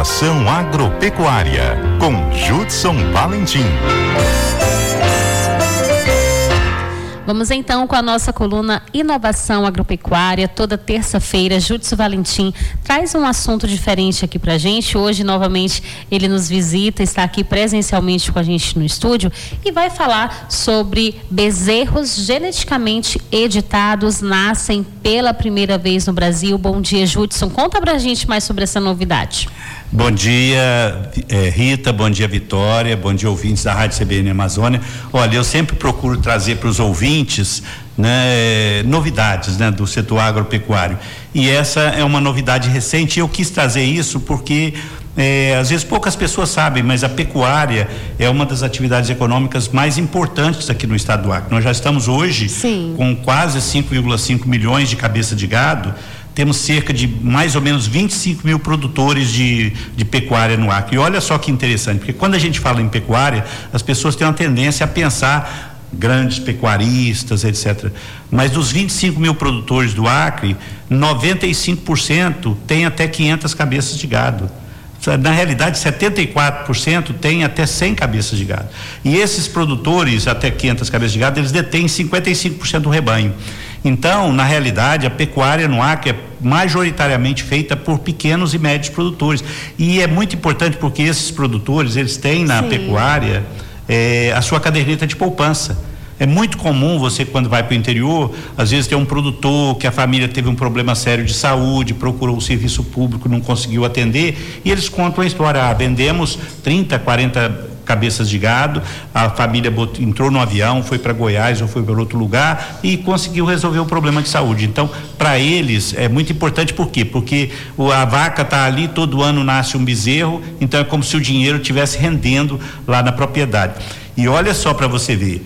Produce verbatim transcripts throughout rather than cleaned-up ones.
Inovação Agropecuária, com Judson Valentim. Vamos então com a nossa coluna Inovação Agropecuária. Toda terça-feira, Judson Valentim traz um assunto diferente aqui pra gente. Hoje, novamente, ele nos visita, está aqui presencialmente com a gente no estúdio e vai falar sobre bezerros geneticamente editados, nascem pela primeira vez no Brasil. Bom dia, Judson. Conta pra gente mais sobre essa novidade. Bom dia, eh, Rita, bom dia, Vitória, bom dia, ouvintes da Rádio C B N Amazônia. Olha, eu sempre procuro trazer para os ouvintes, né, novidades, né, do setor agropecuário. E essa é uma novidade recente. Eu quis trazer isso porque É, às vezes poucas pessoas sabem, mas a pecuária é uma das atividades econômicas mais importantes aqui no estado do Acre. Nós já estamos hoje Sim. com quase cinco vírgula cinco milhões de cabeças de gado. Temos cerca de mais ou menos vinte e cinco mil produtores de, de pecuária no Acre. E olha só que interessante, porque quando a gente fala em pecuária, as pessoas têm uma tendência a pensar grandes pecuaristas, etcétera. Mas dos vinte e cinco mil produtores do Acre, noventa e cinco por cento tem até quinhentas cabeças de gado. Na realidade, setenta e quatro por cento tem até cem cabeças de gado. E esses produtores, até quinhentas cabeças de gado, eles detêm cinquenta e cinco por cento do rebanho. Então, na realidade, a pecuária no Acre é majoritariamente feita por pequenos e médios produtores. E é muito importante porque esses produtores, eles têm na Sim. pecuária é, a sua caderneta de poupança. É muito comum você, quando vai para o interior, às vezes tem um produtor que a família teve um problema sério de saúde, procurou o serviço público, não conseguiu atender, e eles contam a história: ah, vendemos trinta, quarenta cabeças de gado, a família botou, entrou no avião, foi para Goiás ou foi para outro lugar e conseguiu resolver o problema de saúde. Então, para eles é muito importante. Por quê? Porque o, a vaca está ali, todo ano nasce um bezerro, então é como se o dinheiro estivesse rendendo lá na propriedade. E olha só para você ver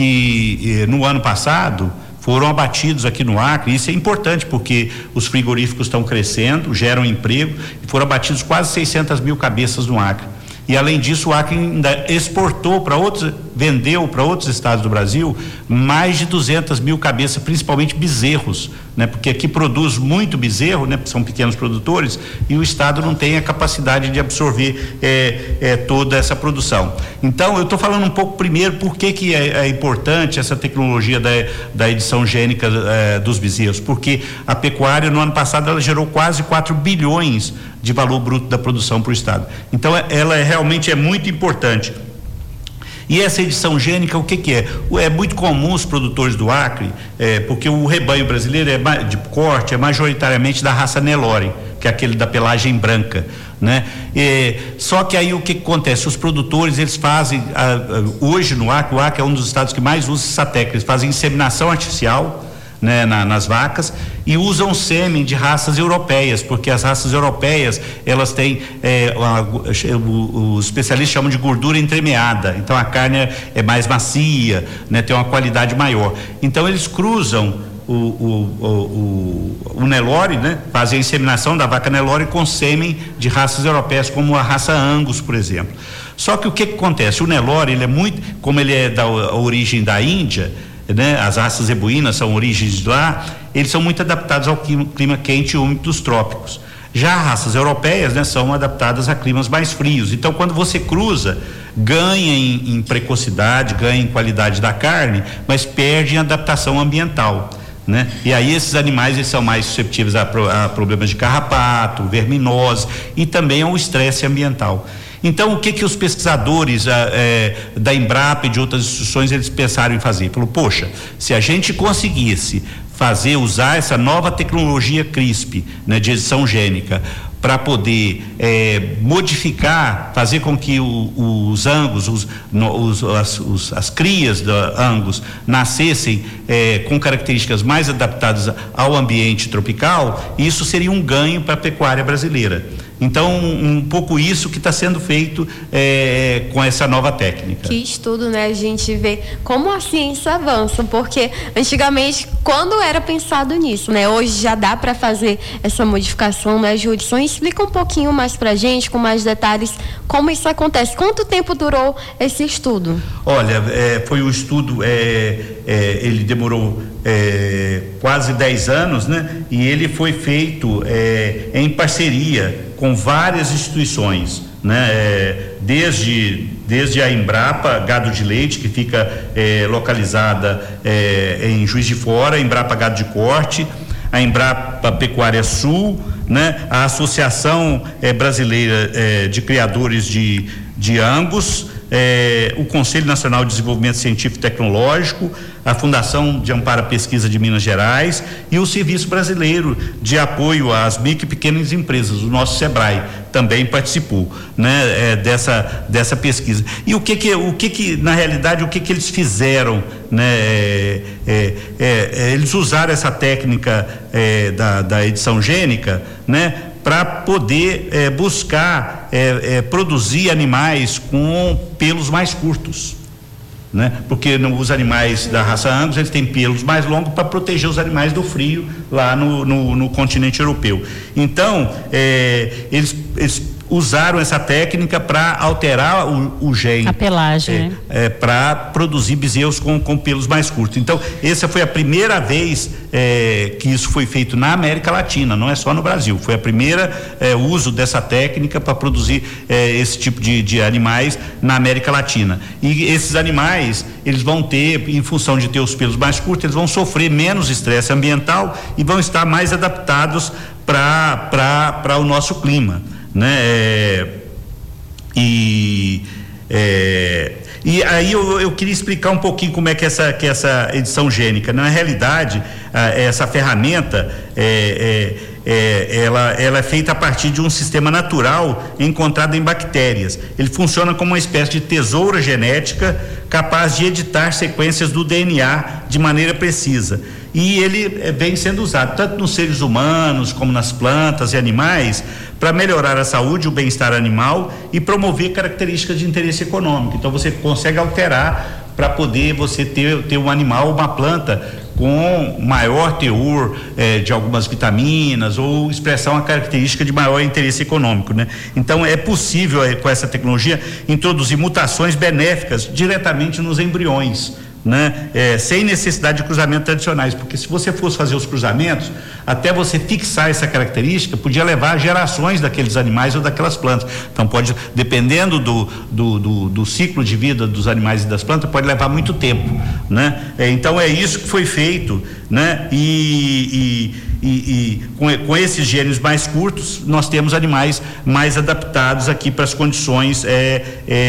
que eh, no ano passado foram abatidos aqui no Acre. Isso é importante porque os frigoríficos estão crescendo, geram emprego, e foram abatidos quase seiscentas mil cabeças no Acre. E além disso, o Acre ainda exportou para outros, vendeu para outros estados do Brasil mais de duzentas mil cabeças, principalmente bezerros, né? Porque aqui produz muito bezerro, né? São pequenos produtores, e o estado não tem a capacidade de absorver é, é, toda essa produção. Então, eu estou falando um pouco primeiro por que que é, é importante essa tecnologia da, da edição gênica é, dos bezerros, porque a pecuária no ano passado ela gerou quase quatro bilhões de valor bruto da produção para o estado. Então, ela é, realmente é muito importante. E essa edição gênica, o que que é? É muito comum os produtores do Acre, é, porque o rebanho brasileiro é de corte, é majoritariamente da raça Nelore, que é aquele da pelagem branca, né? É, só que aí o que que acontece? Os produtores, eles fazem, a, a, hoje no Acre, o Acre é um dos estados que mais usa essa técnica, eles fazem inseminação artificial, né, na, nas vacas, e usam sêmen de raças europeias, porque as raças europeias elas têm é, a, o, os especialistas chamam de gordura entremeada, então a carne é, é mais macia, né, tem uma qualidade maior. Então eles cruzam o, o, o, o, o Nelore, né, fazem a inseminação da vaca Nelore com sêmen de raças europeias, como a raça Angus, por exemplo. Só que o que que acontece? O Nelore, ele é muito, como ele é da a origem da Índia, né? As raças zebuínas são origens de lá, eles são muito adaptados ao clima, clima quente e úmido dos trópicos. Já as raças europeias, né, são adaptadas a climas mais frios. Então, quando você cruza, ganha em, em precocidade, ganha em qualidade da carne, mas perde em adaptação ambiental, né? E aí esses animais eles são mais susceptíveis a, a problemas de carrapato, verminose e também ao estresse ambiental. Então, o que que os pesquisadores é, da Embrapa e de outras instituições eles pensaram em fazer? Falou, poxa, se a gente conseguisse fazer, usar essa nova tecnologia CRISP, né, de edição gênica, para poder é, modificar, fazer com que o, os angus, os, no, os, as, os, as crias da angus nascessem é, com características mais adaptadas ao ambiente tropical, isso seria um ganho para a pecuária brasileira. Então, um, um pouco isso que está sendo feito é, com essa nova técnica. Que estudo, né? A gente vê como a ciência avança, porque antigamente, quando era pensado nisso, né? Hoje já dá para fazer essa modificação, né, Judson? Explica um pouquinho mais para a gente, com mais detalhes, como isso acontece. Quanto tempo durou esse estudo? Olha, é, foi um estudo, é, é, ele demorou é, quase dez anos, né? E ele foi feito é, em parceria com várias instituições, né? É, desde, desde a Embrapa Gado de Leite, que fica é, localizada é, em Juiz de Fora, a Embrapa Gado de Corte, a Embrapa Pecuária Sul, né? A Associação é, Brasileira é, de Criadores de, de Angus, é, o Conselho Nacional de Desenvolvimento Científico e Tecnológico, a Fundação de Amparo à Pesquisa de Minas Gerais e o Serviço Brasileiro de Apoio às Micro e Pequenas Empresas, o nosso SEBRAE também participou, né, é, dessa dessa pesquisa. E o que que o que que na realidade o que que eles fizeram, né? É, é, é, eles usaram essa técnica é, da, da edição gênica, né, para poder é, buscar é, é, produzir animais com pelos mais curtos, né? Porque no, os animais da raça Angus, eles têm pelos mais longos para proteger os animais do frio lá no, no, no continente europeu. Então, é, eles, eles usaram essa técnica para alterar o, o gene. A pelagem, é, né? É, para produzir bezerros com, com pelos mais curtos. Então, essa foi a primeira vez é, que isso foi feito na América Latina, não é só no Brasil. Foi a primeira é, uso dessa técnica para produzir é, esse tipo de, de animais na América Latina. E esses animais, eles vão ter, em função de ter os pelos mais curtos, eles vão sofrer menos estresse ambiental e vão estar mais adaptados para para o nosso clima, né? É, e é, e aí eu, eu queria explicar um pouquinho como é que essa que essa edição gênica, na realidade, a, essa ferramenta é, é, é, ela, ela é feita a partir de um sistema natural encontrado em bactérias. Ele funciona como uma espécie de tesoura genética capaz de editar sequências do D N A de maneira precisa. E ele vem sendo usado tanto nos seres humanos como nas plantas e animais para melhorar a saúde e o bem-estar animal e promover características de interesse econômico. Então você consegue alterar para poder você ter, ter um animal, uma planta com maior teor eh, de algumas vitaminas ou expressar uma característica de maior interesse econômico, né? Então é possível eh, com essa tecnologia introduzir mutações benéficas diretamente nos embriões, né? É, sem necessidade de cruzamentos tradicionais, porque se você fosse fazer os cruzamentos, até você fixar essa característica, podia levar gerações daqueles animais ou daquelas plantas. Então pode, dependendo do, do, do, do ciclo de vida dos animais e das plantas, pode levar muito tempo, né? É, então é isso que foi feito, né? E, e, e, e com, com esses genes mais curtos, nós temos animais mais adaptados aqui para as condições é,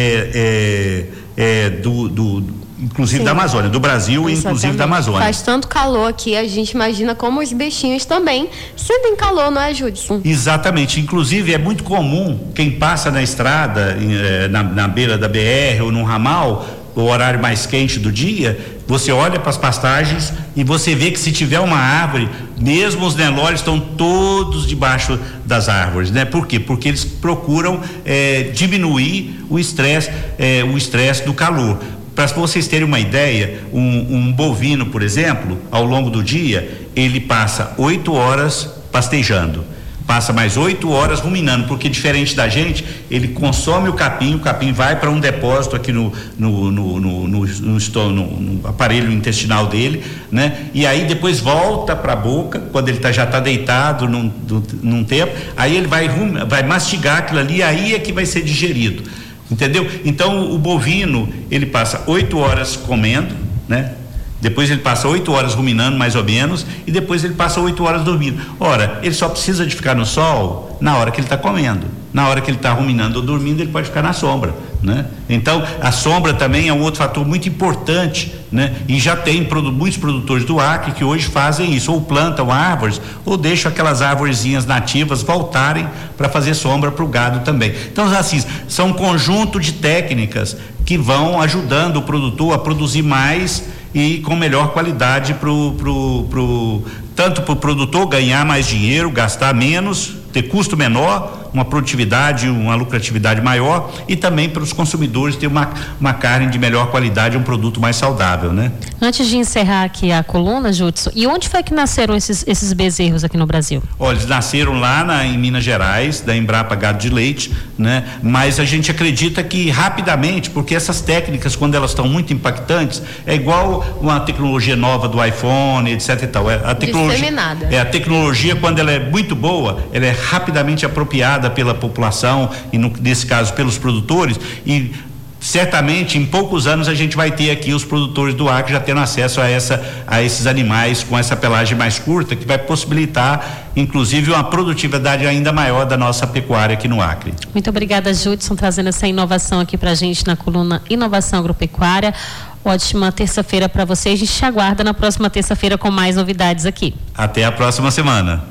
é, é, é, do, do inclusive Sim. da Amazônia, do Brasil e inclusive da Amazônia. Faz tanto calor aqui, a gente imagina como os bichinhos também sentem calor, não é, Judson? Exatamente, inclusive é muito comum quem passa na estrada, na, na beira da B R ou num ramal, o horário mais quente do dia, você olha para as pastagens e você vê que se tiver uma árvore, mesmo os nelores estão todos debaixo das árvores, né? Por quê? Porque eles procuram é, diminuir o estresse, é, o estresse do calor. Para vocês terem uma ideia, um, um bovino, por exemplo, ao longo do dia, ele passa oito horas pastejando, passa mais oito horas ruminando, porque diferente da gente, ele consome o capim, o capim vai para um depósito aqui no no no, no, no, no, no, no aparelho intestinal dele, né? E aí depois volta para a boca, quando ele tá, já está deitado num, num tempo, aí ele vai, vai mastigar aquilo ali, aí é que vai ser digerido. Entendeu? Então o bovino, ele passa oito horas comendo, né? Depois ele passa oito horas ruminando, mais ou menos, e depois ele passa oito horas dormindo. Ora, ele só precisa de ficar no sol na hora que ele está comendo. Na hora que ele está ruminando ou dormindo, ele pode ficar na sombra, né? Então, a sombra também é um outro fator muito importante, né? E já tem produ- muitos produtores do Acre que hoje fazem isso, ou plantam árvores, ou deixam aquelas árvorezinhas nativas voltarem para fazer sombra para o gado também. Então, assim, são um conjunto de técnicas que vão ajudando o produtor a produzir mais e com melhor qualidade pro, pro, pro, tanto para o produtor ganhar mais dinheiro, gastar menos, ter custo menor, uma produtividade, uma lucratividade maior, e também para os consumidores ter uma, uma carne de melhor qualidade, um produto mais saudável, né? Antes de encerrar aqui a coluna, Judson, e onde foi que nasceram esses, esses bezerros aqui no Brasil? Olha, eles nasceram lá na, em Minas Gerais, da Embrapa Gado de Leite, né? Mas a gente acredita que rapidamente, porque essas técnicas, quando elas estão muito impactantes, é igual uma tecnologia nova do iPhone, etc e tal. A tecnologia tecnologia, disseminada. É, a tecnologia, quando ela é muito boa, ela é rapidamente apropriada pela população e no, nesse caso pelos produtores, e certamente em poucos anos a gente vai ter aqui os produtores do Acre já tendo acesso a essa a esses animais com essa pelagem mais curta, que vai possibilitar inclusive uma produtividade ainda maior da nossa pecuária aqui no Acre. Muito obrigada, Judson, trazendo essa inovação aqui pra gente na coluna Inovação Agropecuária. Ótima terça-feira para vocês. A gente te aguarda na próxima terça-feira com mais novidades aqui. Até a próxima semana.